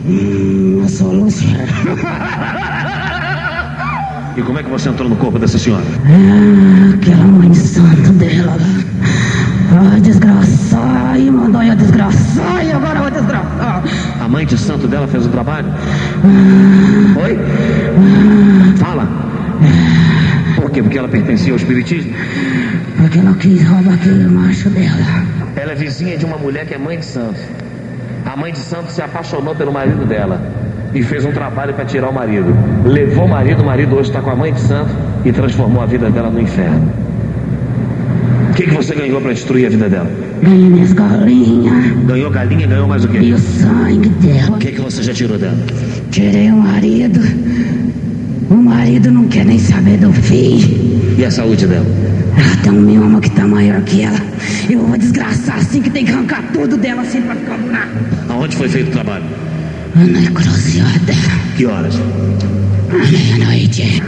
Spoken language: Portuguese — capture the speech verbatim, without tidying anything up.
Hum, eu sou Lúcia. E como é que você entrou no corpo dessa senhora? Ah, aquela mãe de santo dela. Ai, desgraçar, e mandou eu desgraçar, e agora eu vou desgraçar. A mãe de santo dela fez o trabalho? Oi? Fala. Por quê? Porque ela pertencia ao espiritismo? Porque ela quis roubar aquele macho dela. Ela é vizinha de uma mulher que é mãe de santo. A mãe de santo se apaixonou pelo marido dela e fez um trabalho para tirar o marido. Levou o marido, o marido hoje está com a mãe de santo e transformou a vida dela no inferno. O que, que você ganhou para destruir a vida dela? Ganhei minhas galinhas. Ganhou galinha, ganhou mais o quê? E o sangue dela. O que, que você já tirou dela? Tirei o marido. O marido não quer nem saber do filho. E a saúde dela? Ela tem um mioma que tá maior que ela. Eu vou desgraçar assim que tem que arrancar tudo dela assim pra ficar buraco. Aonde foi feito o trabalho? Na cruzada. Que horas? À meia-noite.